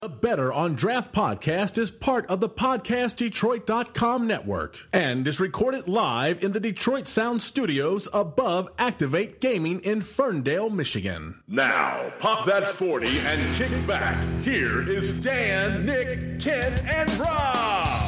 The Better on Draft podcast is part of the PodcastDetroit.com network and is recorded live in the Detroit Sound Studios above Activate Gaming in Ferndale, Michigan. Now, pop that 40 and kick back. Here is Dan, Nick, Ken, and Rob.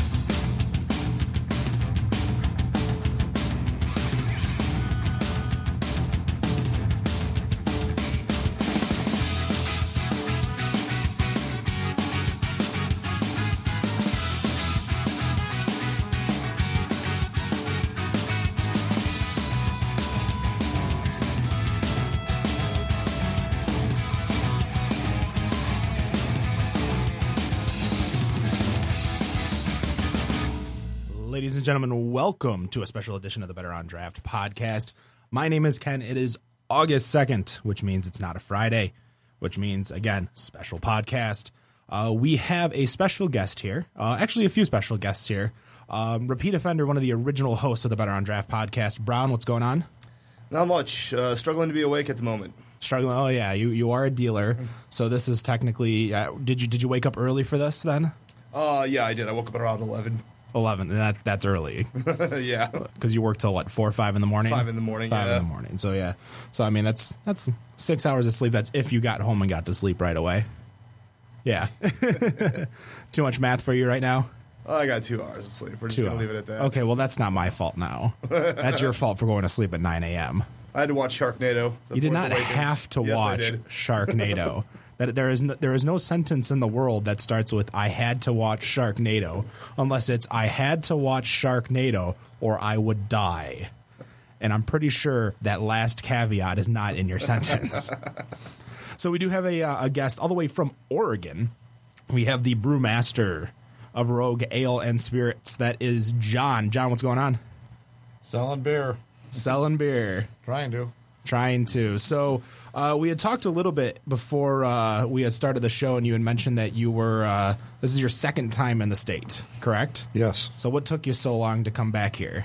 Ladies and gentlemen, welcome to a special edition of the Better on Draft podcast. My name is Ken. It is August 2nd, which means it's not a Friday, which means, again, special podcast. We have a special guest here, actually a few special guests here. Repeat offender, one of the original hosts of the Better on Draft podcast. Brown, what's going on? Not much. Struggling to be awake at the moment. Struggling? Oh, yeah, you are a dealer, so this is technically, did you wake up early for this then? Yeah, I did. I woke up at around 11. 11, that's early. Yeah. Because you work till, what, 4 or 5 in the morning? 5 in the morning, 5 in the morning, so yeah. So, I mean, that's 6 hours of sleep. That's if you got home and got to sleep right away. Yeah. Too much math for you right now? Oh, I got 2 hours of sleep. We're just going to leave it at that. Okay, well, that's not my fault now. That's your fault for going to sleep at 9 a.m. I had to watch Sharknado. You did not have to watch Sharknado. There is no sentence in the world that starts with "I had to watch Sharknado" unless it's "I had to watch Sharknado or I would die." And I'm pretty sure that last caveat is not in your sentence. So we do have a guest all the way from Oregon. We have the brewmaster of Rogue Ale and Spirits. That is John. John, what's going on? Selling beer. Selling beer. Trying to. So we had talked a little bit before we had started the show, and you had mentioned that you were this is your second time in the state, correct? Yes. So what took you so long to come back here?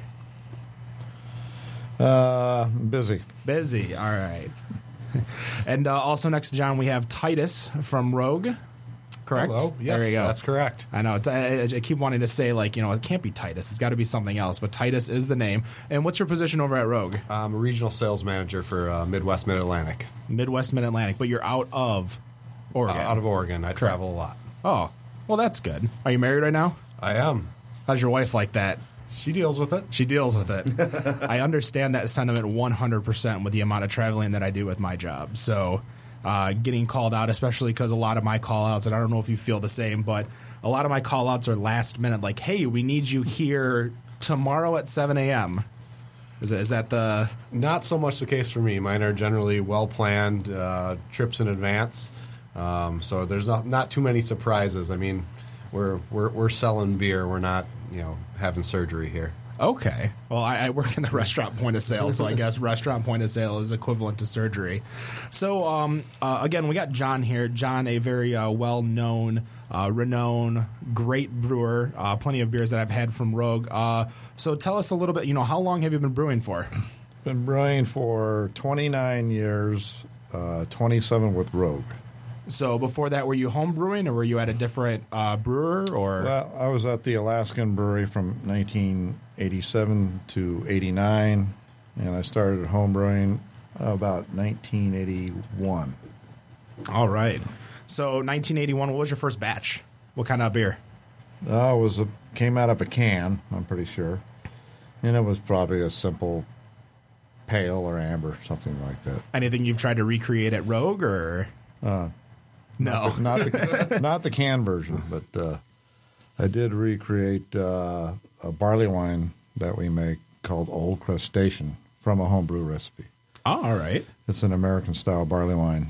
Busy. Busy. All right. And also next to John, we have Titus from Rogue. Correct? Hello. Yes, there you go. That's correct. I know. I keep wanting to say, like, it can't be Titus. It's got to be something else. But Titus is the name. And what's your position over at Rogue? I'm a regional sales manager for Midwest Mid-Atlantic. Midwest Mid-Atlantic. But you're out of Oregon. Out of Oregon. I travel a lot. Oh, well, that's good. Are you married right now? I am. How's your wife like that? She deals with it. She deals with it. I understand that sentiment 100% with the amount of traveling that I do with my job. So getting called out, especially because a lot of my call-outs, and I don't know if you feel the same, but a lot of my call-outs are last minute, like, hey, we need you here tomorrow at 7 a.m. Is that the... Not so much the case for me. Mine are generally well-planned trips in advance. So there's not too many surprises. I mean, we're selling beer. We're not, having surgery here. Okay. Well, I work in the restaurant point of sale, so I guess restaurant point of sale is equivalent to surgery. So, again, we got John here. John, a very well-known, renowned, great brewer. Plenty of beers that I've had from Rogue. So tell us a little bit, how long have you been brewing for? Been brewing for 29 years, 27 with Rogue. So before that, were you home brewing, or were you at a different brewer? Or Well, I was at the Alaskan Brewery from 1987 to 89, and I started home brewing about 1981. All right. So 1981, what was your first batch? What kind of beer? Came out of a can, I'm pretty sure, and it was probably a simple pale or amber, something like that. Anything you've tried to recreate at Rogue, or? No. Not the can version, but I did recreate a barley wine that we make called Old Crustacean from a homebrew recipe. Oh, all right. It's an American-style barley wine.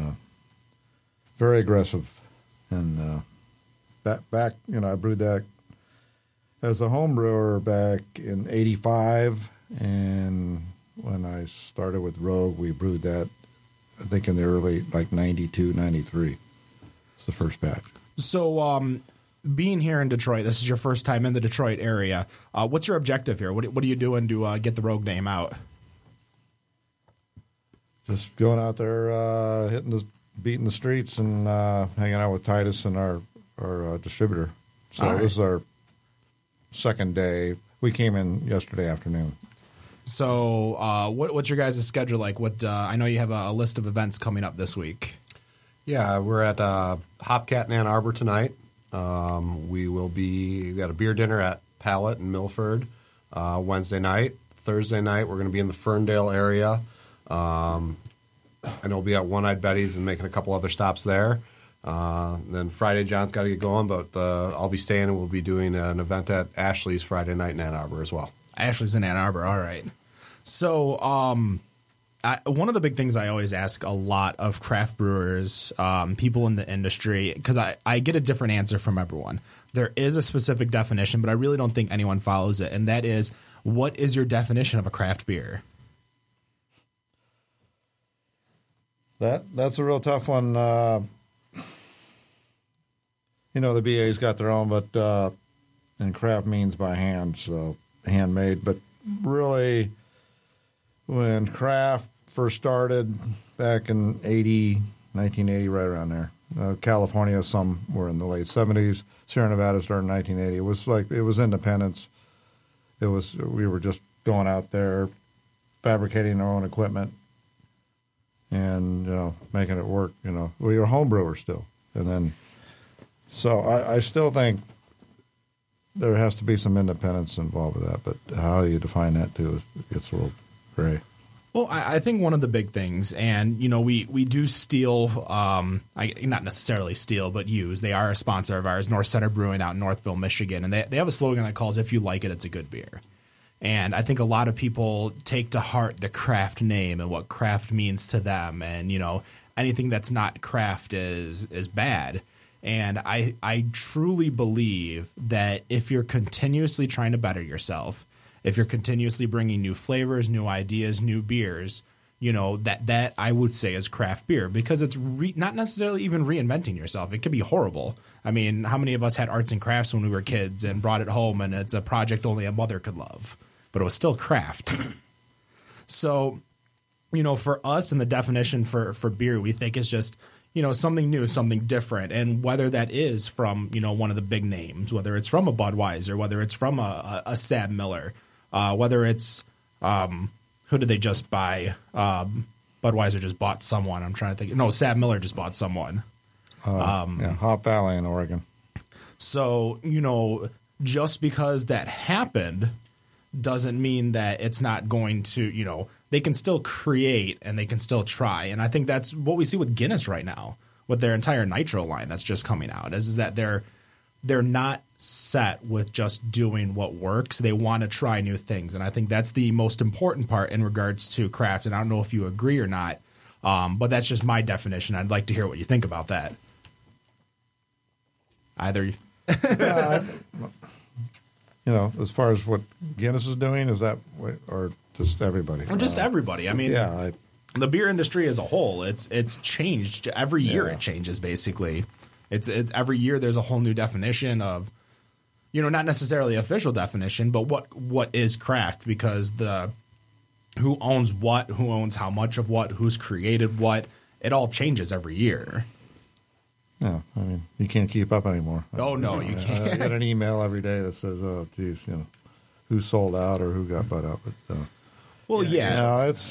Very aggressive. And back, I brewed that as a home brewer back in 85, and when I started with Rogue, we brewed that I think in the early, 92, 93. It's the first batch. So being here in Detroit, this is your first time in the Detroit area. What's your objective here? What are you doing to get the Rogue name out? Just going out there, hitting beating the streets and hanging out with Titus and our distributor. So this is our second day. We came in yesterday afternoon. So what's your guys' schedule like? I know you have a list of events coming up this week. Yeah, we're at Hopcat in Ann Arbor tonight. We got a beer dinner at Pallet in Milford Wednesday night. Thursday night, we're going to be in the Ferndale area. I know we'll be at One-Eyed Betty's and making a couple other stops there. Then Friday, John's got to get going, but I'll be staying and we'll be doing an event at Ashley's Friday night in Ann Arbor as well. Ashley's in Ann Arbor, all right. So one of the big things I always ask a lot of craft brewers, people in the industry, because I get a different answer from everyone. There is a specific definition, but I really don't think anyone follows it, and that is, what is your definition of a craft beer? That's a real tough one. The BA's got their own, but and craft means by hand, so handmade. But really, when craft first started back in 1980, right around there, California, some were in the late 70s. Sierra Nevada started in 1980. It was independence. We were just going out there, fabricating our own equipment, and making it work. We were home brewers still, and then so I still think there has to be some independence involved with that. But how you define that too gets a little gray. Well, I think one of the big things, and we do steal, not necessarily steal, but use. They are a sponsor of ours, North Center Brewing out in Northville, Michigan, and they have a slogan that calls "If you like it, it's a good beer." And I think a lot of people take to heart the craft name and what craft means to them, and anything that's not craft is bad. And I truly believe that if you're continuously trying to better yourself, if you're continuously bringing new flavors, new ideas, new beers, that I would say is craft beer, because it's not necessarily even reinventing yourself. It could be horrible. I mean, how many of us had arts and crafts when we were kids and brought it home and it's a project only a mother could love, but it was still craft. So, for us, and the definition for beer, we think it's just, something new, something different. And whether that is from, one of the big names, whether it's from a Budweiser, whether it's from a Sam Miller, whether it's who did they just buy? Budweiser just bought someone. I'm trying to think. No, Sam Miller just bought someone. Hop Valley in Oregon. So, just because that happened doesn't mean that it's not going to, they can still create and they can still try. And I think that's what we see with Guinness right now, with their entire Nitro line that's just coming out, is that they're not set with just doing what works. They want to try new things. And I think that's the most important part in regards to craft. And I don't know if you agree or not, but that's just my definition. I'd like to hear what you think about that. Either. As far as what Guinness is doing, is that or just everybody? Or just everybody. I mean, the beer industry as a whole, it's changed every year. It changes basically. It's every year there's a whole new definition of, not necessarily official definition, but what is craft, because who owns what, who owns how much of what, who's created what, it all changes every year. Yeah, I mean, you can't keep up anymore. Oh, no, you can't. I get an email every day that says, oh, geez, who sold out or who got bought out. But, it's,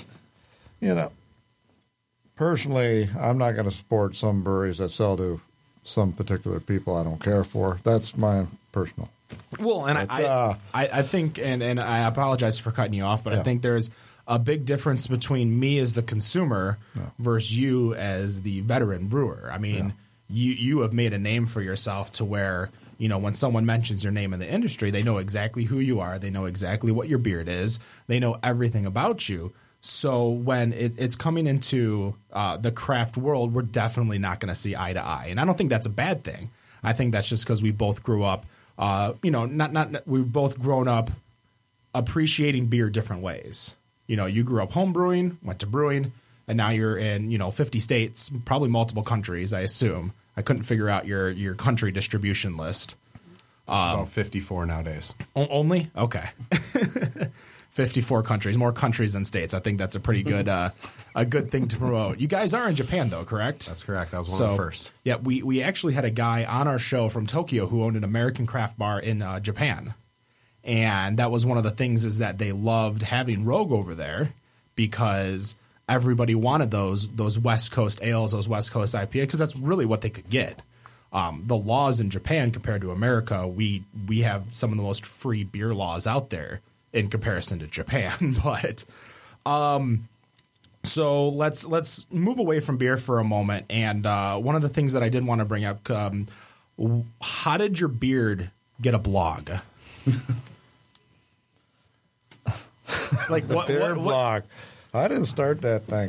personally, I'm not going to support some breweries that sell to some particular people I don't care for. That's my personal. Well, and I think, and I apologize for cutting you off, but I think there's a big difference between me as the consumer versus you as the veteran brewer. I mean, you have made a name for yourself to where, when someone mentions your name in the industry, they know exactly who you are. They know exactly what your beard is. They know everything about you. So when it's coming into the craft world, we're definitely not going to see eye to eye. And I don't think that's a bad thing. I think that's just because we both grew up, we've both grown up appreciating beer different ways. You grew up home brewing, went to brewing, and now you're in, 50 states, probably multiple countries, I assume. I couldn't figure out your country distribution list. It's about 54 nowadays. Only? Okay. 54 countries, more countries than states. I think that's a pretty good a good thing to promote. You guys are in Japan, though, correct? That's correct. I was one of the first. Yeah, we actually had a guy on our show from Tokyo who owned an American craft bar in Japan. And that was one of the things is that they loved having Rogue over there because everybody wanted those West Coast ales, those West Coast IPA, because that's really what they could get. The laws in Japan compared to America, we have some of the most free beer laws out there in comparison to Japan. But so let's move away from beer for a moment. And one of the things that I did want to bring up, how did your beard get a blog? Like what blog? I didn't start that thing.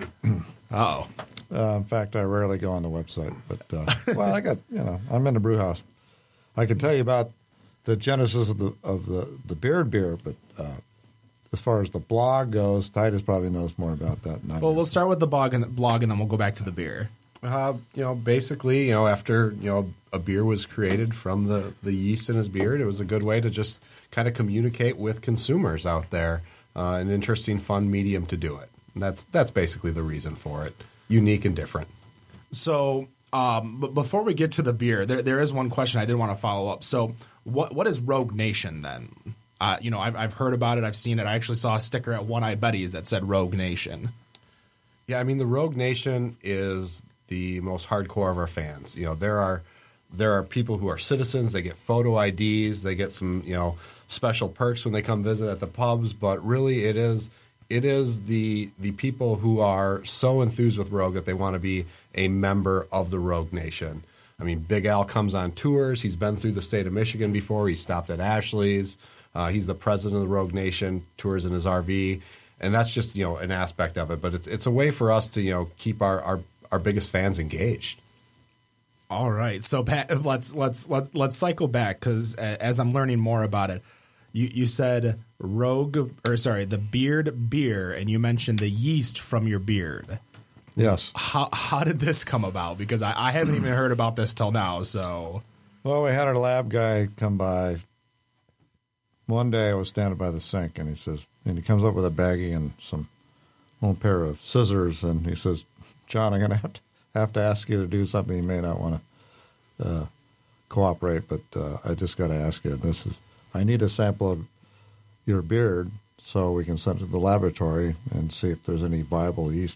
In fact, I rarely go on the website. But well, I got I'm in the brew house. I can tell you about the genesis of the beard beer, but as far as the blog goes, Titus probably knows more about that than I do. Well, we'll start with the blog and then we'll go back to the beer. Basically, after a beer was created from the yeast in his beard, it was a good way to just kind of communicate with consumers out there. An interesting, fun medium to do it. And that's basically the reason for it. Unique and different. So, but before we get to the beer, there is one question I did want to follow up. So, what is Rogue Nation then? I've heard about it. I've seen it. I actually saw a sticker at One Eye Betty's that said Rogue Nation. Yeah, I mean, the Rogue Nation is the most hardcore of our fans. There are people who are citizens. They get photo IDs. They get some, special perks when they come visit at the pubs. But really, it is the people who are so enthused with Rogue that they want to be a member of the Rogue Nation. I mean, Big Al comes on tours. He's been through the state of Michigan before. He stopped at Ashley's. He's the president of the Rogue Nation, tours in his RV. And that's just, an aspect of it. But it's a way for us to, keep our biggest fans engaged. All right. So Pat, let's cycle back because as I'm learning more about it, you said the beard beer, and you mentioned the yeast from your beard. Yes. How did this come about? Because I haven't even heard about this till now. So, well, we had our lab guy come by. One day I was standing by the sink, and he comes up with a baggie and one pair of scissors, and he says, "John, I'm going to have to ask you to do something you may not want to cooperate, but I just got to ask you. I need a sample of your beard so we can send it to the laboratory and see if there's any viable yeast."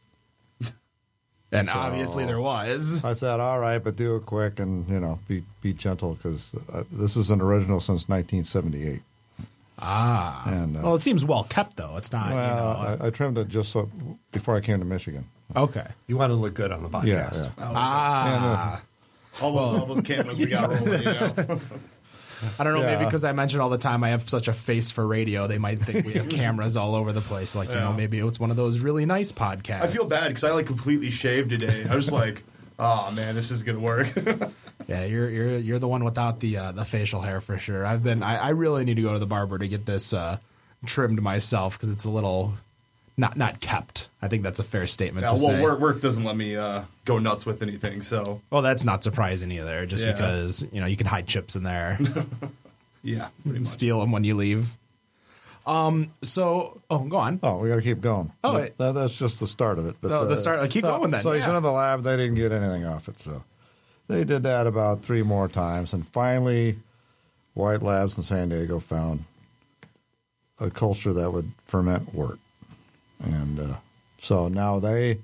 And obviously there was. I said, all right, but do it quick and, be gentle because this is an original since 1978. And, well, it seems well kept, though. It's not, well, I trimmed it just so before I came to Michigan. Okay. You want to look good on the podcast. Yeah. All those cameras we got rolling, I don't know, maybe because I mention all the time I have such a face for radio, they might think we have cameras all over the place. Like, maybe it's one of those really nice podcasts. I feel bad because I completely shaved today. I was like, oh man, this is gonna work. Yeah, you're the one without the facial hair for sure. I really need to go to the barber to get this trimmed myself because it's a little not kept. I think that's a fair statement to say. Work doesn't let me go nuts with anything. So, well, that's not surprising either. Just because you can hide chips in there. Yeah, and steal them when you leave. So, go on. Oh, we got to keep going. Oh, that's just the start of it. But the start. Keep going then. So he's in the lab. They didn't get anything off it. So they did that about 3 more times, and finally, White Labs in San Diego found a culture that would ferment wort. And so now they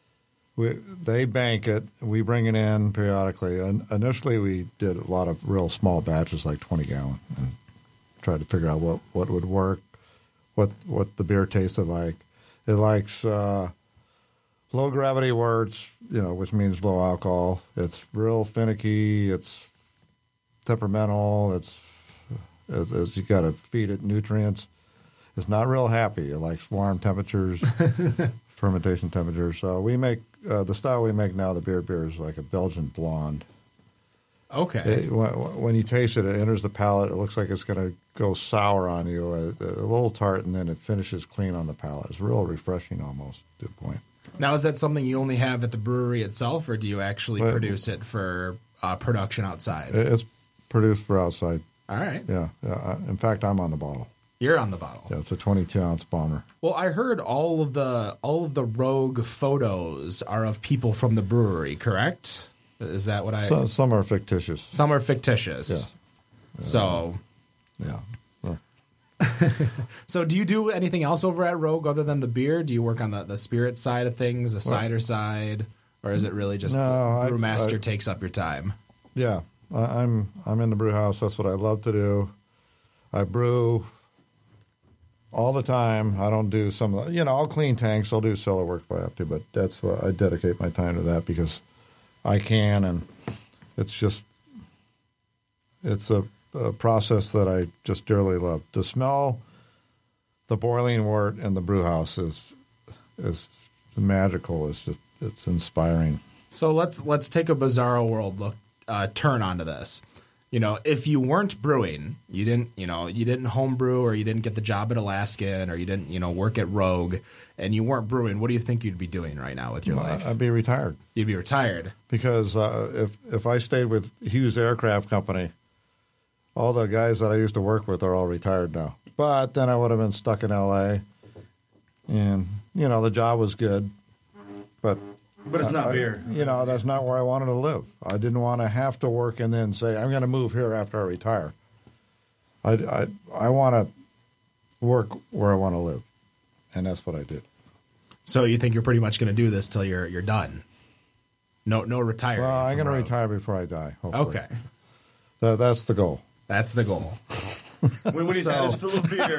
bank it. We bring it in periodically. And initially, we did a lot of real small batches, like 20 gallon, and tried to figure out what would work, what the beer tasted like. It likes low gravity worts, which means low alcohol. It's real finicky. It's temperamental. It's you got to feed it nutrients. It's not real happy. It likes warm temperatures, fermentation temperatures. So we make the style we make now. The beer is like a Belgian blonde. Okay. When you taste it, it enters the palate. It looks like it's going to go sour on you, a little tart, and then it finishes clean on the palate. It's real refreshing almost to a point. Now, is that something you only have at the brewery itself, or do you actually produce it for production outside? It's produced for outside. All right. Yeah. In fact, I'm on the bottle. You're on the bottle. Yeah, it's a 22-ounce bomber. Well, I heard all of the Rogue photos are of people from the brewery, correct? Is that what I... Some are fictitious. Some are fictitious. Yeah. So... Yeah. So do you do anything else over at Rogue other than the beer? Do you work on the spirit side of things, the cider side? Or is it really just the brewmaster takes up your time? Yeah. I'm in the brew house. That's what I love to do. I brew all the time. I don't do some of the, I'll clean tanks. I'll do cellar work if I have to, but that's what I dedicate my time to that because I can, and it's a process that I just dearly love. To smell the boiling wort in the brew house is magical. It's inspiring. So let's take a Bizarro World look turn onto this. If you weren't brewing, you didn't home brew, or you didn't get the job at Alaskan, or you didn't work at Rogue, and you weren't brewing, what do you think you'd be doing right now with your life? I'd be retired. You'd be retired because if I stayed with Hughes Aircraft Company, all the guys that I used to work with are all retired now. But then I would have been stuck in L.A., and the job was good, but it's not beer. That's not where I wanted to live. I didn't want to have to work and then say, I'm going to move here after I retire. I want to work where I want to live, and that's what I did. So you think you're pretty much going to do this till you're done? No retiring. Well, I'm going to retire before I die, hopefully. Okay. That's the goal. That's the goal. when he's had his fill of beer,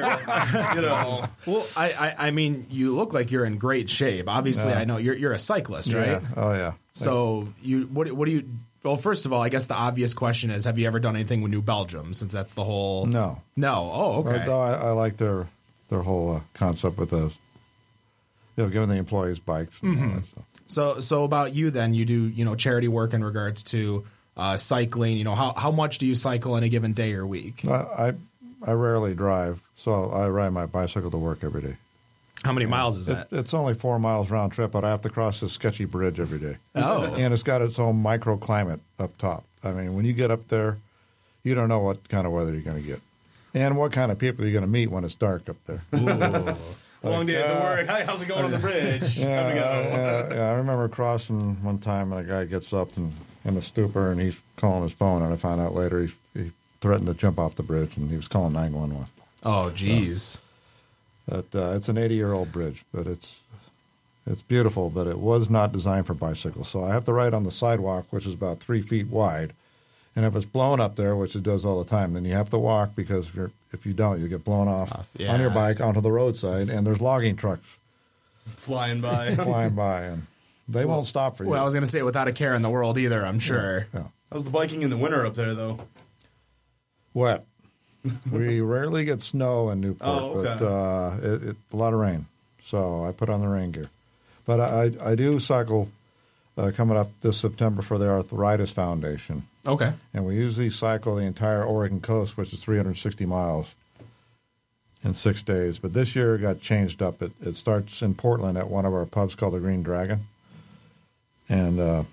Well, I mean, you look like you're in great shape. Obviously, I know you're a cyclist, right? Yeah. Oh yeah. So what do you? Well, first of all, I guess the obvious question is: have you ever done anything with New Belgium? Since that's the whole. No. Oh, okay. Although I like their whole concept with those, giving the employees bikes. And all that stuff. So about you then, you do charity work in regards to cycling. How much do you cycle in a given day or week? I rarely drive, so I ride my bicycle to work every day. How many miles is that? It's only 4 miles round trip, but I have to cross this sketchy bridge every day. Oh. And it's got its own microclimate up top. I mean, when you get up there, you don't know what kind of weather you're going to get. And what kind of people you're going to meet when it's dark up there. Long day at the work. Hi, how's it going on the bridge? Time to go. I remember crossing one time, and a guy gets up in a stupor, and he's calling his phone, and I found out later he threatened to jump off the bridge, and he was calling 911. Oh, geez. It's an 80-year-old bridge, but it's beautiful, but it was not designed for bicycles. So I have to ride on the sidewalk, which is about 3 feet wide. And if it's blown up there, which it does all the time, then you have to walk because if you don't, you get blown off on your bike onto the roadside, and there's logging trucks flying by. And they won't stop for you. Well, I was going to say without a care in the world either, I'm sure. Yeah. How's the biking in the winter up there, though? Wet. We rarely get snow in Newport, but a lot of rain. So I put on the rain gear. But I do cycle coming up this September for the Arthritis Foundation. Okay. And we usually cycle the entire Oregon coast, which is 360 miles, in 6 days. But this year it got changed up. It starts in Portland at one of our pubs called the Green Dragon. And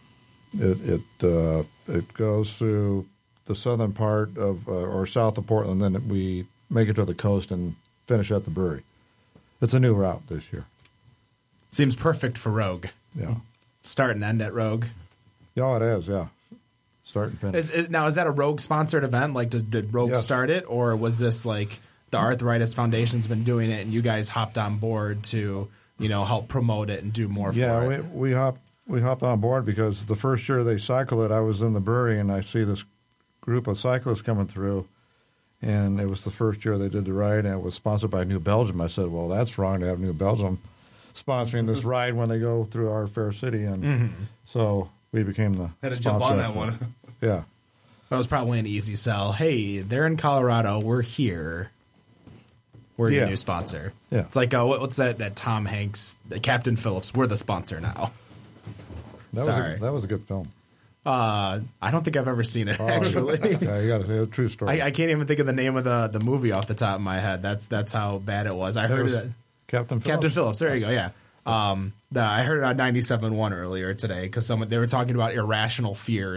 it goes through the southern part of or south of Portland, then we make it to the coast and finish at the brewery. It's a new route this year. Seems perfect for Rogue. Yeah. Start and end at Rogue. Yeah, it is, yeah. Start and finish. Now, is that a Rogue-sponsored event? Like, did Rogue start it? Or was this like the Arthritis Foundation's been doing it and you guys hopped on board to, help promote it and do more for it? Yeah, we hopped on board because the first year they cycled it, I was in the brewery and I see this group of cyclists coming through, and it was the first year they did the ride, and it was sponsored by New Belgium. I said, well, that's wrong to have New Belgium sponsoring this ride when they go through our fair city, and so we became the had to sponsor. jump on that one. Yeah. That was probably an easy sell. Hey, they're in Colorado. We're here. We're your new sponsor. Yeah. It's like, what's that Tom Hanks, Captain Phillips, we're the sponsor now. That was a good film. I don't think I've ever seen it, actually. Yeah, you got a true story. I can't even think of the name of the movie off the top of my head. That's how bad it was. I heard that. Captain Phillips. Captain Phillips. There you go. Yeah. I heard it on 97.1 earlier today because they were talking about irrational fears,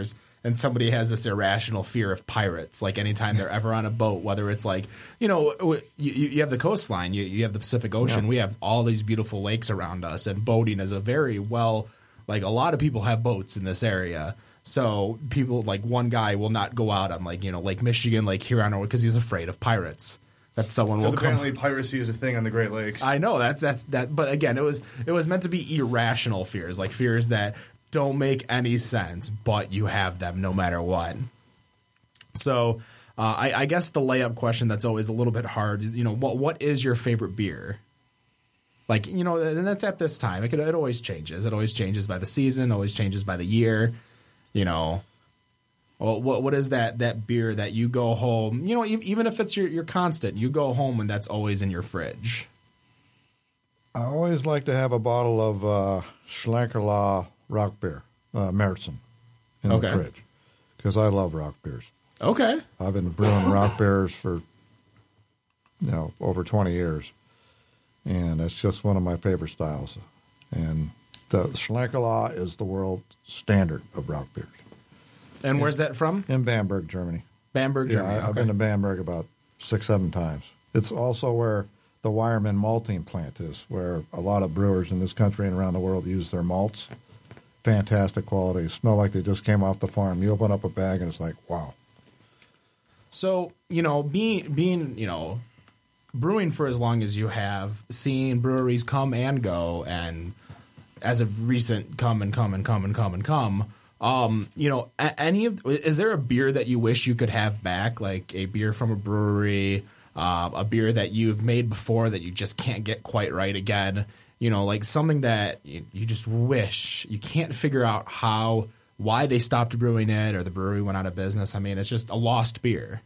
and somebody has this irrational fear of pirates. Like anytime they're ever on a boat, whether it's like, you have the coastline, you have the Pacific Ocean, we have all these beautiful lakes around us, and boating is a very like a lot of people have boats in this area. So people, like one guy will not go out on like, Lake Michigan, Lake Huron, because he's afraid of pirates. That someone will come. Apparently piracy is a thing on the Great Lakes. I know that's that. But again, it was meant to be irrational fears, like fears that don't make any sense, but you have them no matter what. So I guess the layup question that's always a little bit hard is, what is your favorite beer? Like, and that's at this time. It always changes. It always changes by the season, always changes by the year. Well, what is that beer that you go home, even if it's your constant, you go home and that's always in your fridge? I always like to have a bottle of Schlenkerla rock beer, Märzen, in the fridge, because I love rock beers. Okay. I've been brewing rock beers for, over 20 years, and it's just one of my favorite styles. And the Schlenkerla is the world standard of rock beers. And where's that from? In Bamberg, Germany. Bamberg, Germany. Yeah, I've been to Bamberg about 6-7 times. It's also where the Weyermann malting plant is, where a lot of brewers in this country and around the world use their malts. Fantastic quality. Smell like they just came off the farm. You open up a bag and it's like, wow. So, being brewing for as long as you have, seeing breweries come and go, and as of recent come and come and come and come and come, is there a beer that you wish you could have back, like a beer from a brewery, a beer that you've made before that you just can't get quite right again, like something that you just wish, you can't figure out why they stopped brewing it or the brewery went out of business? I mean, it's just a lost beer.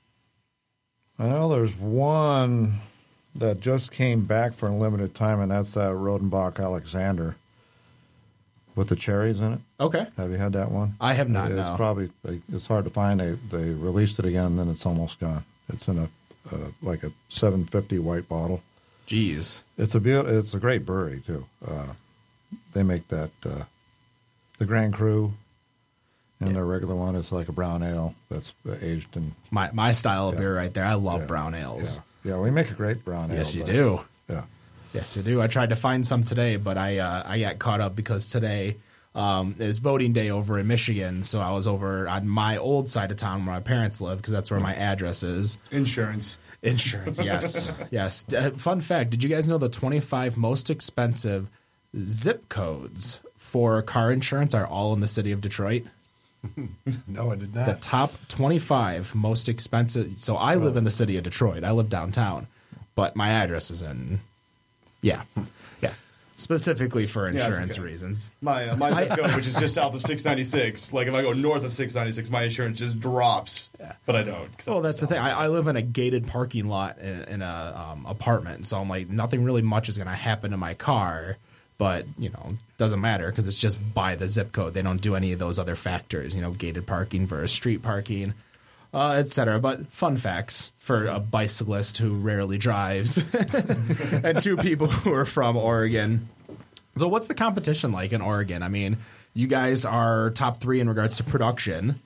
Well, there's one that just came back for a limited time, and that's that Rodenbach Alexander with the cherries in it. Okay. Have you had that one? I have not, It's no. probably, it's hard to find. They released it again, and then it's almost gone. It's in like a 750 white bottle. Jeez. It's a great brewery, too. They make that, the Grand Cru, and their regular one is like a brown ale that's aged in... My style of beer right there. I love brown ales. Yeah, we make a great brown ale. Yes, you do. Yeah. Yes, you do. I tried to find some today, but I got caught up because today is voting day over in Michigan, so I was over on my old side of town where my parents live, because that's where my address is. Insurance, yes. Yes. Fun fact, did you guys know the 25 most expensive zip codes for car insurance are all in the city of Detroit? No, I did not. The top 25 most expensive. So I live in the city of Detroit. I live downtown, but my address is in, yeah, specifically for insurance reasons. My zip code, which is just south of 696. Like if I go north of 696, my insurance just drops. Yeah. But I don't. Well, that's the thing. I live in a gated parking lot in a apartment, so I'm like, nothing really much is going to happen to my car. But, doesn't matter because it's just by the zip code. They don't do any of those other factors, gated parking versus street parking, et cetera. But fun facts for a bicyclist who rarely drives and two people who are from Oregon. So what's the competition like in Oregon? I mean, you guys are top 3 in regards to production.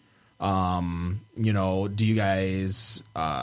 Do you guys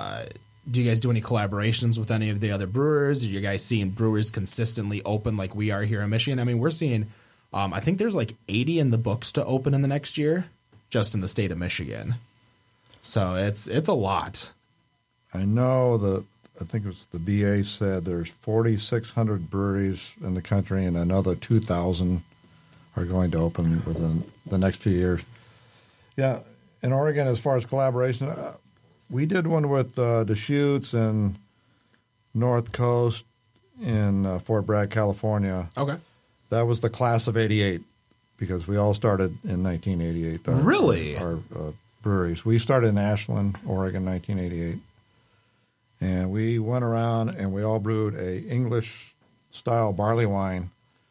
do any collaborations with any of the other brewers? Are you guys seeing brewers consistently open like we are here in Michigan? I mean, we're seeing, I think there's like 80 in the books to open in the next year, just in the state of Michigan. So it's a lot. I know I think it was the BA said there's 4,600 breweries in the country, and another 2,000 are going to open within the next few years. Yeah, in Oregon, as far as collaboration, we did one with Deschutes and North Coast in Fort Bragg, California. Okay. That was the class of 88 because we all started in 1988. Really? Our breweries. We started in Ashland, Oregon, 1988. And we went around and we all brewed a English-style barley wine,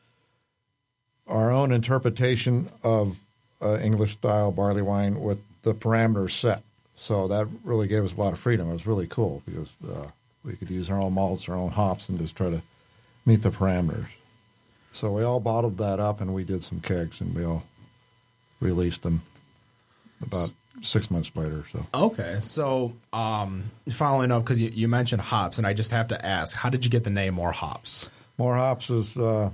our own interpretation of English-style barley wine with the parameters set. So that really gave us a lot of freedom. It was really cool because we could use our own malts, our own hops, and just try to meet the parameters. So we all bottled that up, and we did some kegs, and we all released them. about 6 months later. So Okay, so following up, because you mentioned hops, and I just have to ask, how did you get the name More Hops? More Hops is it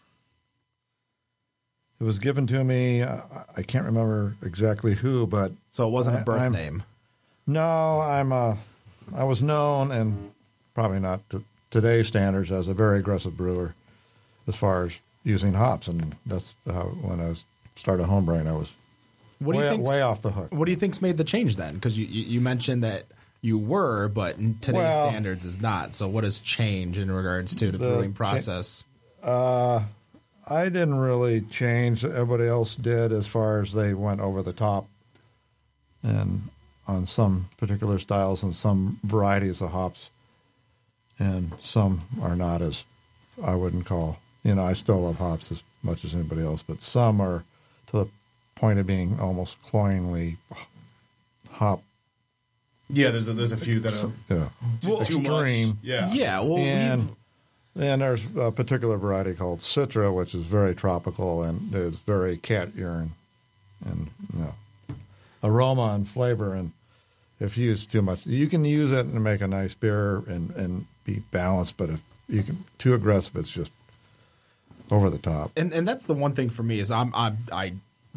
was given to me. I can't remember exactly who, but So it wasn't a birth I'm- name. no, I was known, and probably not to today's standards, as a very aggressive brewer as far as using hops, and that's how when I started homebrewing, I was What do you think? way off the hook. What do you think's made the change then? Because you mentioned that you were, but in today's Well- standards is not. So what has changed in regards to the brewing process? I didn't really change. Everybody else did, as far as they went over the top, and on some particular styles and some varieties of hops, and some are not as I wouldn't call. I still love hops as much as anybody else, but some are to the point of being almost cloyingly hop. Yeah, there's a few that are Yeah, too much. extreme. Yeah. Well, And there's a particular variety called Citra, which is very tropical and is very cat urine and aroma and flavor. And if you use too much, you can use it and make a nice beer and be balanced. But if you can too aggressive, it's just over the top. and that's the one thing for me is I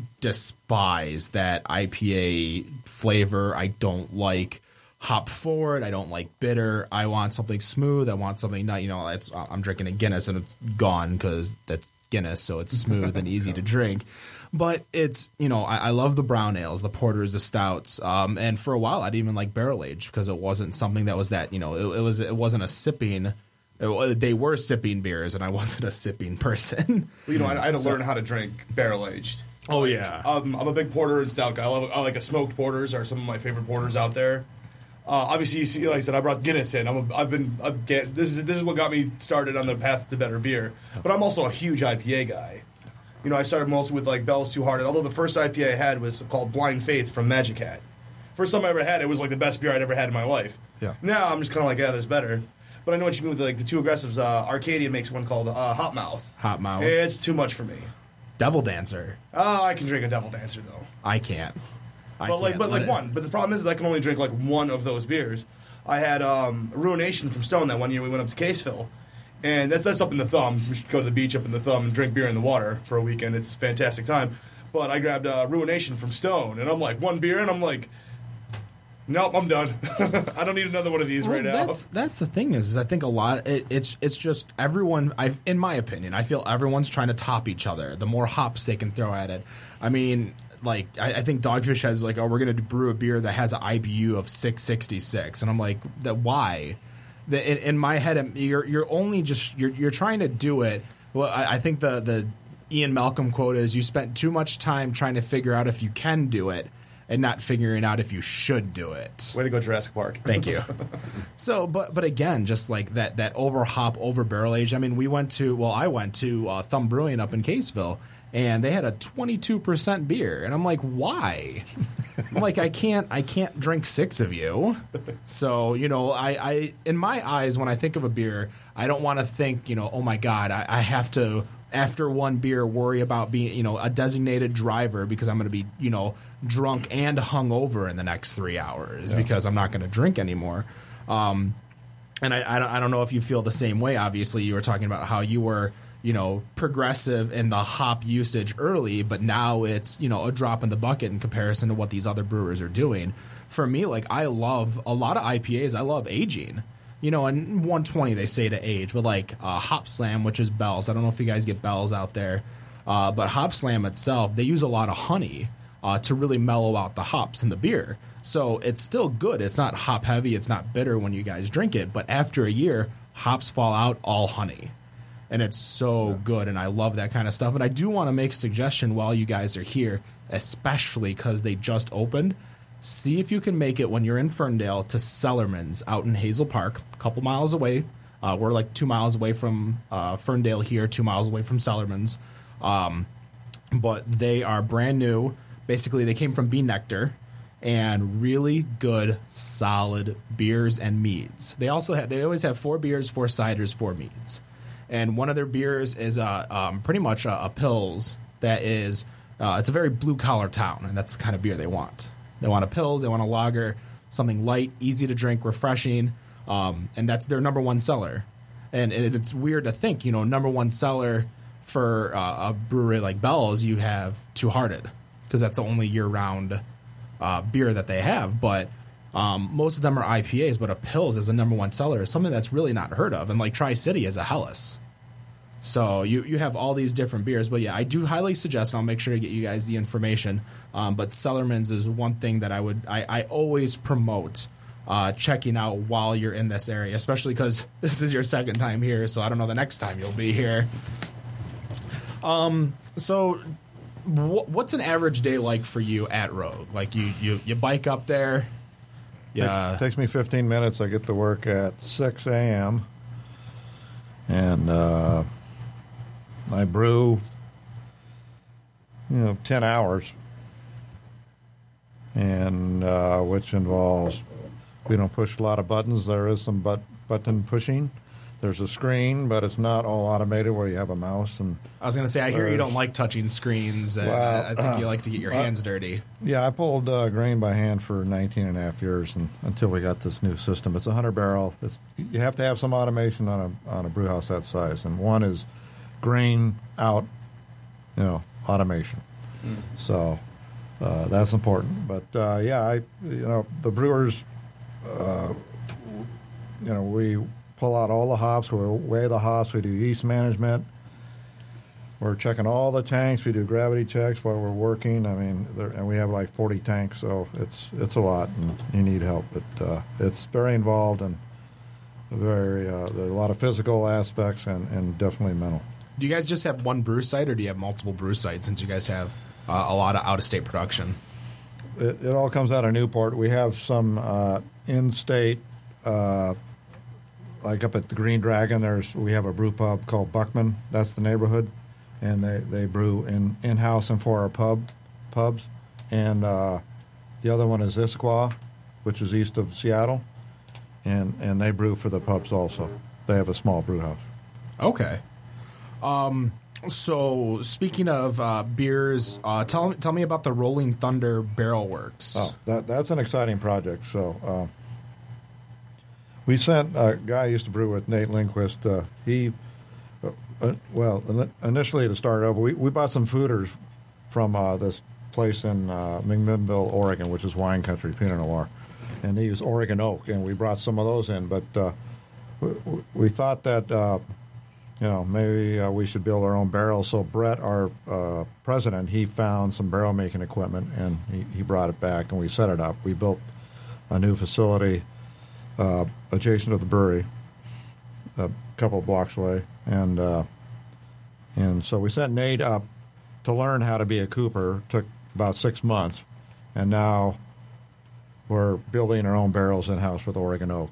despise that IPA flavor. I don't like hop forward. I don't like bitter. I want something smooth. I want something not. I'm drinking a Guinness and it's gone because that's Guinness, so it's smooth and easy to drink. But it's I love the brown ales, the porters, the stouts, and for a while I didn't even like barrel aged because it wasn't something that was that it wasn't a sipping. They were sipping beers, and I wasn't a sipping person. Well, I had to learn how to drink barrel aged. Oh yeah, I'm a big porter and stout guy. I like a smoked porters are some of my favorite porters out there. Obviously, you see, like I said, I brought Guinness in. This is what got me started on the path to better beer. But I'm also a huge IPA guy. I started mostly with like Bell's Two Hearted. Although the first IPA I had was called Blind Faith from Magic Hat. First time I ever had it was like the best beer I'd ever had in my life. Yeah. Now I'm just kind of like, there's better. But I know what you mean with like the two aggressives. Arcadia makes one called Hot Mouth. Hot Mouth. It's too much for me. Devil Dancer. Oh, I can drink a Devil Dancer though. I can't. But the problem is I can only drink like one of those beers. I had Ruination from Stone that one year we went up to Caseville, and that's up in the Thumb. We should go to the beach up in the Thumb and drink beer in the water for a weekend. It's a fantastic time. But I grabbed Ruination from Stone, and I'm like, one beer, and I'm like, nope, I'm done. I don't need another one of these right now. That's the thing is I think a lot it's just everyone. In my opinion, I feel everyone's trying to top each other. The more hops they can throw at it. I mean, like I think Dogfish has like, we're going to brew a beer that has an IBU of 666, and I'm like, why? In my head, you're only just you're trying to do it. Well, I think the Ian Malcolm quote is, you spent too much time trying to figure out if you can do it and not figuring out if you should do it. Way to go, Jurassic Park. Thank you. So, but again, just like that over hop, over barrel age. I mean, I went to Thumb Brewing up in Caseville, and they had a 22% beer, and I'm like, why? I'm like, I can't drink 6 of you. So, I in my eyes, when I think of a beer, I don't want to think, oh my God, I have to, after one beer, worry about being, a designated driver because I'm going to be, drunk and hungover in the next 3 hours because I'm not going to drink anymore. And I don't know if you feel the same way. Obviously, you were talking about how you were, progressive in the hop usage early, but now it's, a drop in the bucket in comparison to what these other brewers are doing. For me, like, I love a lot of IPAs. I love aging. And 120 they say to age, but like Hop Slam, which is Bell's. I don't know if you guys get Bell's out there, but Hop Slam itself, they use a lot of honey to really mellow out the hops in the beer. So it's still good. It's not hop heavy. It's not bitter when you guys drink it. But after a year, hops fall out, all honey. And it's so good, and I love that kind of stuff. And I do want to make a suggestion while you guys are here, especially because they just opened. See if you can make it when you're in Ferndale to Cellarman's out in Hazel Park, a couple miles away. We're like 2 miles away from Ferndale here, 2 miles away from Cellarman's. But they are brand new. Basically, they came from Bee Nectar, and really good, solid beers and meads. They always have 4 beers, 4 ciders, 4 meads. And one of their beers is pretty much a Pils that is It's a very blue-collar town, and that's the kind of beer they want. They want a Pils, they want a lager, something light, easy to drink, refreshing, and that's their number one seller. And it's weird to think, number one seller for a brewery like Bell's, you have Two Hearted, because that's the only year-round beer that they have. But most of them are IPAs, but a Pils as a number one seller is something that's really not heard of. And like Tri-City is a Helles. So you have all these different beers. But yeah, I do highly suggest, and I'll make sure to get you guys the information, but Cellarman's is one thing that I always promote checking out while you're in this area, especially because this is your second time here, so I don't know the next time you'll be here. So what's an average day like for you at Rogue? Like you bike up there? Yeah, it takes me 15 minutes. I get to work at 6 a.m. and I brew, 10 hours, and which involves, we don't push a lot of buttons. There is some button pushing. There's a screen, but it's not all automated where you have a mouse. And I was going to say, I hear you don't like touching screens. And I think you like to get your hands dirty. Yeah, I pulled grain by hand for 19 and a half years until we got this new system. It's a 100-barrel. You have to have some automation on a brew house that size, and one is grain out, automation. So that's important. But the brewers, we pull out all the hops, we weigh the hops, we do yeast management. We're checking all the tanks. We do gravity checks while we're working. I mean, and we have like 40 tanks, so it's a lot, and you need help. But it's very involved and there are a lot of physical aspects and definitely mental. Do you guys just have one brew site, or do you have multiple brew sites since you guys have a lot of out-of-state production? It all comes out of Newport. We have some in-state, like up at the Green Dragon. We have a brew pub called Buckman. That's the neighborhood, and they brew in-house and for our pubs. And the other one is Issaquah, which is east of Seattle, and they brew for the pubs also. They have a small brew house. Okay. So speaking of beers, tell me about the Rolling Thunder Barrel Works. Oh, that's an exciting project. So we sent a guy I used to brew with, Nate Lindquist. Initially to start over, we bought some fooders from this place in McMinnville, Oregon, which is wine country, Pinot Noir, and they use Oregon oak, and we brought some of those in. But we thought that maybe we should build our own barrels. So Brett, our president, he found some barrel making equipment, and he brought it back, and we set it up. We built a new facility adjacent to the brewery, a couple of blocks away, and so we sent Nate up to learn how to be a cooper. Took about 6 months, and now we're building our own barrels in-house with Oregon oak.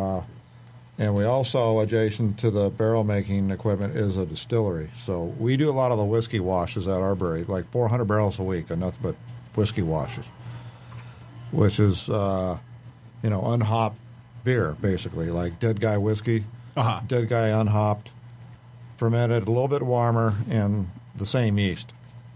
And we also, adjacent to the barrel-making equipment, is a distillery. So we do a lot of the whiskey washes at our brewery, like 400 barrels a week, and nothing but whiskey washes, which is, unhopped beer, basically, like Dead Guy whiskey, Dead Guy unhopped, fermented a little bit warmer, and the same yeast.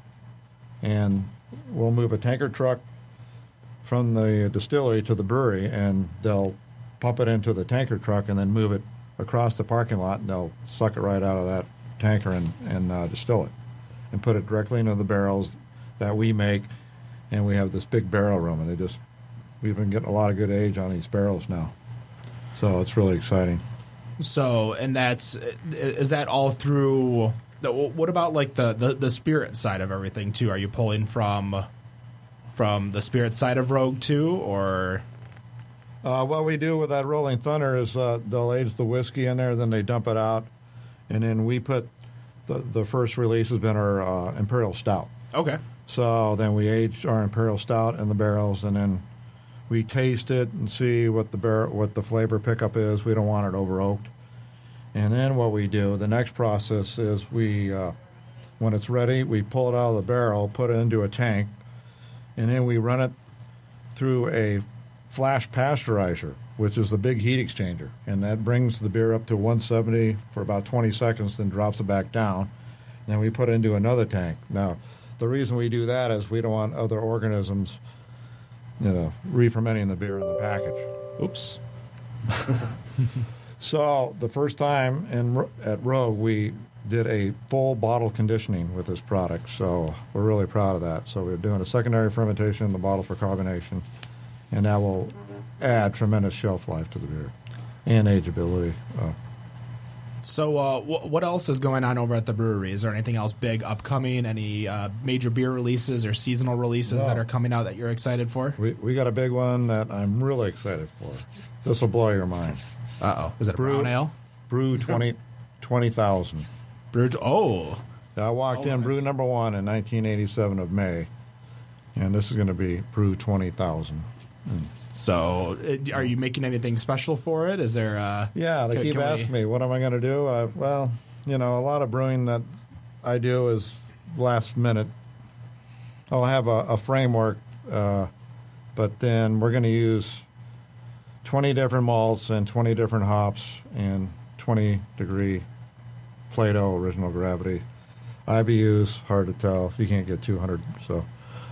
And we'll move a tanker truck from the distillery to the brewery, and they'll pump it into the tanker truck and then move it across the parking lot, and they'll suck it right out of that tanker and distill it and put it directly into the barrels that we make. And we have this big barrel room, and we've been getting a lot of good age on these barrels now. So it's really exciting. So, and is that all through, what about like the spirit side of everything too? Are you pulling from the spirit side of Rogue too, or? What we do with that Rolling Thunder is they'll age the whiskey in there, then they dump it out, and then we put the first release has been our Imperial Stout. Okay. So then we age our Imperial Stout in the barrels, and then we taste it and see what the flavor pickup is. We don't want it over oaked. And then what we do, the next process is when it's ready, we pull it out of the barrel, put it into a tank, and then we run it through a flash pasteurizer, which is the big heat exchanger, and that brings the beer up to 170 for about 20 seconds, then drops it back down, and then we put it into another tank. Now, the reason we do that is we don't want other organisms, re-fermenting the beer in the package. Oops. So the first time at Rogue, we did a full bottle conditioning with this product. So we're really proud of that. So we're doing a secondary fermentation in the bottle for carbonation, and that will add tremendous shelf life to the beer and ageability. So what else is going on over at the brewery? Is there anything else big upcoming? Any major beer releases or seasonal releases that are coming out that you're excited for? We got a big one that I'm really excited for. This will blow your mind. Uh-oh. Is it a brown ale? Brew 20,000. Brewed. Oh. I walked in brew number 1 in 1987 of May, and this is going to be brew 20,000. So, are you making anything special for it? Is there? Yeah, they keep asking me, what am I going to do? Well, a lot of brewing that I do is last minute. I'll have a framework, but then we're going to use 20 different malts and 20 different hops and 20-degree Plato original gravity. IBUs, hard to tell. You can't get 200, so...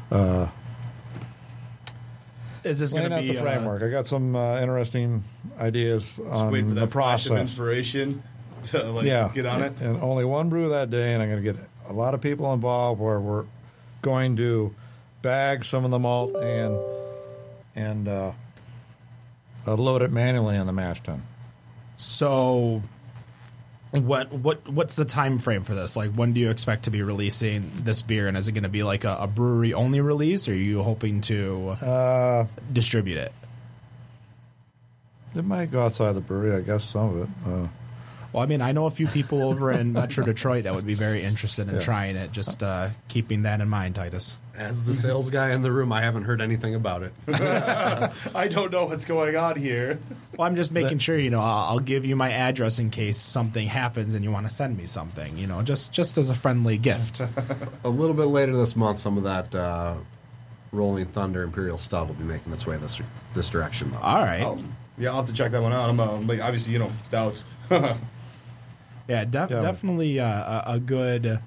Is this going to be the framework? I got some interesting ideas on the process. Flash of inspiration to get on it. And only one brew that day, and I'm going to get a lot of people involved. Where we're going to bag some of the malt and load it manually on the mash tun. So, what's the time frame for this? Like, when do you expect to be releasing this beer? And is it going to be like a brewery only release, or are you hoping to distribute it? It might go outside the brewery, I guess, some of it. Well, I mean, I know a few people over in Metro Detroit that would be very interested in trying it. Just keeping that in mind, Titus. As the sales guy in the room, I haven't heard anything about it. I don't know what's going on here. Well, I'm just making sure, I'll give you my address in case something happens and you want to send me something, just as a friendly gift. A little bit later this month, some of that Rolling Thunder Imperial Stout will be making its way this direction, though. All right. I'll have to check that one out. I'm obviously, stouts. Yeah, definitely a good,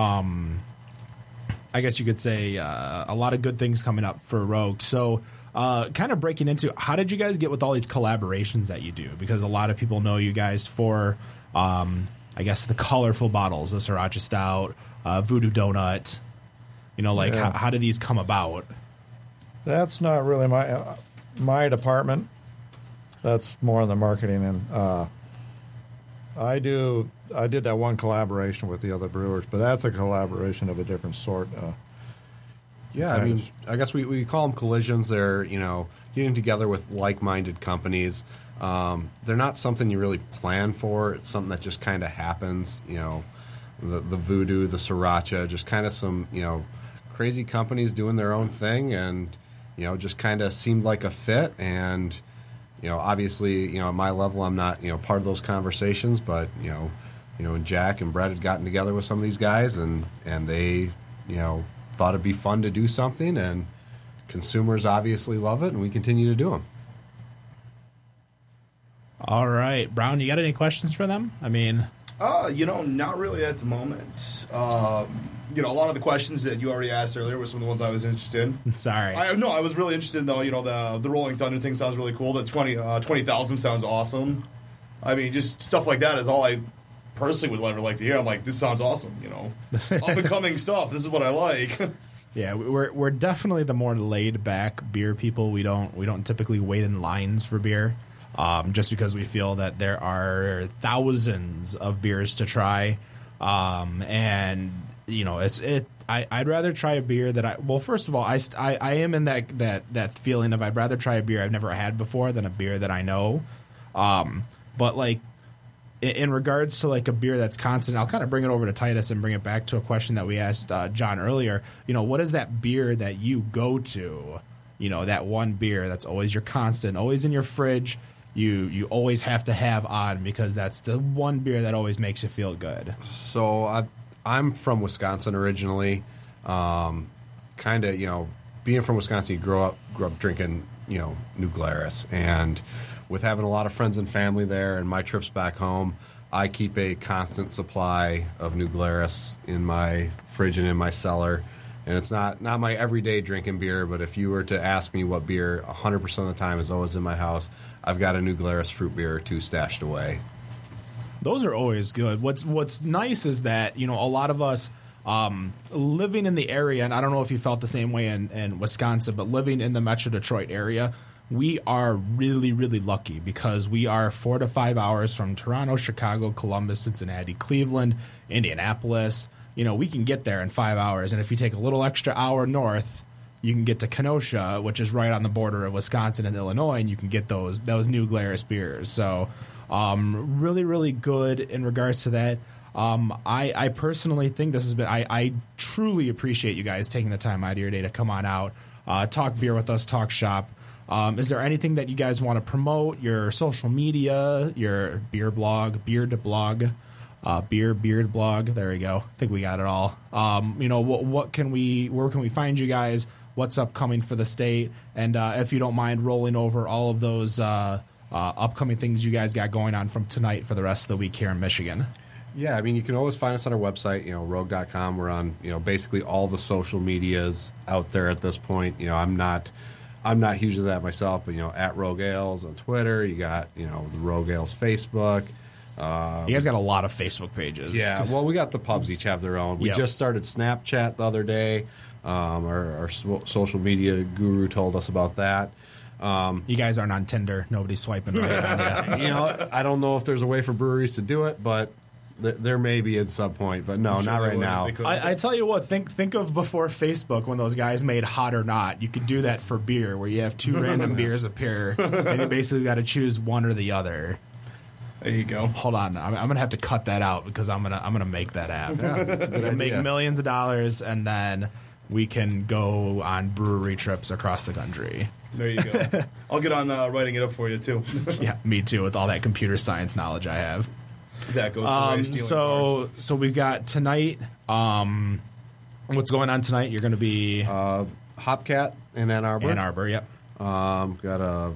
I guess you could say, a lot of good things coming up for Rogue. So kind of breaking into, how did you guys get with all these collaborations that you do? Because a lot of people know you guys for, I guess, the colorful bottles, the Sriracha Stout, Voodoo Donut. How do these come about? That's not really my department. That's more on the marketing, and I did that one collaboration with the other brewers, but that's a collaboration of a different sort. I guess we call them collisions. They're getting together with like-minded companies. They're not something you really plan for. It's something that just kind of happens. The Voodoo, the Sriracha, just kind of some crazy companies doing their own thing, and just kind of seemed like a fit. And obviously, at my level, I'm not, part of those conversations, but, Jack and Brett had gotten together with some of these guys, and they, thought it'd be fun to do something, and consumers obviously love it, and we continue to do them. All right. Brown, you got any questions for them? I mean... not really at the moment. A lot of the questions that you already asked earlier were some of the ones I was interested in. Sorry. I was really interested in, though, the Rolling Thunder thing sounds really cool. The 20,000 sounds awesome. I mean, just stuff like that is all I personally would ever like to hear. I'm like, this sounds awesome, Up-and-coming stuff. This is what I like. Yeah, we're definitely the more laid-back beer people. We don't typically wait in lines for beer. Just because we feel that there are thousands of beers to try, and I'd rather try a beer that first of all, I am in that feeling of I'd rather try a beer I've never had before than a beer that I know, but like in regards to like a beer that's constant, I'll kind of bring it over to Titus and bring it back to a question that we asked John earlier. What is that beer that you go to? That one beer that's always your constant, always in your fridge. You always have to have on because that's the one beer that always makes you feel good. So I'm from Wisconsin originally. Kind of, being from Wisconsin, you grew up drinking, New Glarus. And with having a lot of friends and family there and my trips back home, I keep a constant supply of New Glarus in my fridge and in my cellar. And it's not my everyday drinking beer, but if you were to ask me what beer 100% of the time is always in my house, I've got a New Glarus fruit beer or two stashed away. Those are always good. What's nice is that, a lot of us living in the area, and I don't know if you felt the same way in Wisconsin, but living in the Metro Detroit area, we are really, really lucky because we are 4 to 5 hours from Toronto, Chicago, Columbus, Cincinnati, Cleveland, Indianapolis. We can get there in 5 hours, and if you take a little extra hour north, you can get to Kenosha, which is right on the border of Wisconsin and Illinois, and you can get those New Glarus beers. So really, really good in regards to that. I personally think this has been – I truly appreciate you guys taking the time out of your day to come on out, talk beer with us, talk shop. Is there anything that you guys want to promote, your social media, your beer blog, Beard blog? Beard blog. There we go. I think we got it all. Where can we find you guys? What's upcoming for the state? And if you don't mind rolling over all of those upcoming things you guys got going on from tonight for the rest of the week here in Michigan. Yeah, you can always find us on our website, rogue.com. We're on, basically all the social medias out there at this point. I'm not huge into that myself, but at Rogue Ales on Twitter. You got the Rogue Ales Facebook. You guys got a lot of Facebook pages. Yeah, well, we got the pubs each have their own. We just started Snapchat the other day. Our social media guru told us about that. You guys aren't on Tinder. Nobody's swiping right on you. I don't know if there's a way for breweries to do it, but there may be at some point. But no, not right now. I tell you what, think of before Facebook when those guys made Hot or Not. You could do that for beer, where you have two random beers appear, and you basically got to choose one or the other. There you go. Hold on, I'm gonna have to cut that out because I'm gonna make that app. Yeah, that's a good idea. Make millions of dollars, and then we can go on brewery trips across the country. There you go. I'll get on writing it up for you too. Yeah, me too. With all that computer science knowledge I have, that goes to stealing cards. So we've got tonight. What's going on tonight? You're going to be Hopcat in Ann Arbor. Ann Arbor, yep. Got a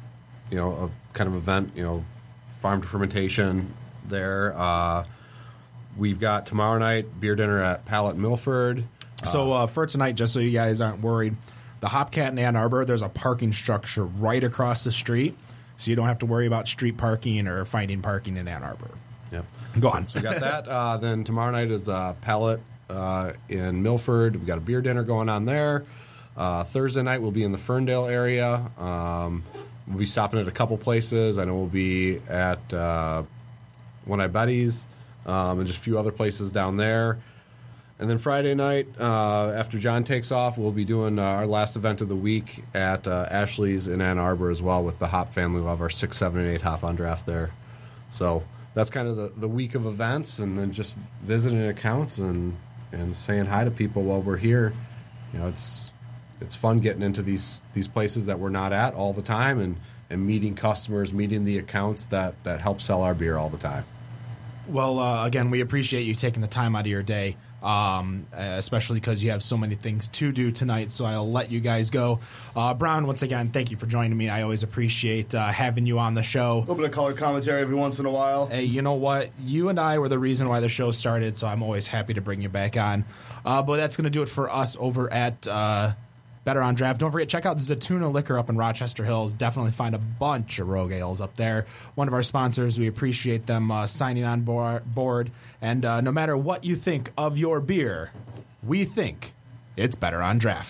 kind of event, farm to fermentation there. We've got tomorrow night beer dinner at Pallet Milford. So for tonight, just so you guys aren't worried, the Hopcat in Ann Arbor, there's a parking structure right across the street, so you don't have to worry about street parking or finding parking in Ann Arbor. Yep. Go on. So we got that. Then tomorrow night is Pallet in Milford. We've got a beer dinner going on there. Thursday night we'll be in the Ferndale area. We'll be stopping at a couple places. I know we'll be at One Eye Betty's and just a few other places down there. And then Friday night, after John takes off, we'll be doing our last event of the week at Ashley's in Ann Arbor as well with the Hop family. We'll have our 6, 7, and 8 hop on draft there. So that's kind of the week of events, and then just visiting accounts and saying hi to people while we're here. It's fun getting into these places that we're not at all the time and meeting customers, meeting the accounts that help sell our beer all the time. Well, again, we appreciate you taking the time out of your day, especially because you have so many things to do tonight, so I'll let you guys go. Brown, once again, thank you for joining me. I always appreciate having you on the show. A little bit of color commentary every once in a while. Hey, you know what? You and I were the reason why the show started, so I'm always happy to bring you back on. But that's going to do it for us over at Better on Draft. Don't forget, check out Zatuna Liquor up in Rochester Hills. Definitely find a bunch of Rogue Ales up there. One of our sponsors. We appreciate them signing on board. And no matter what you think of your beer, we think it's Better on Draft.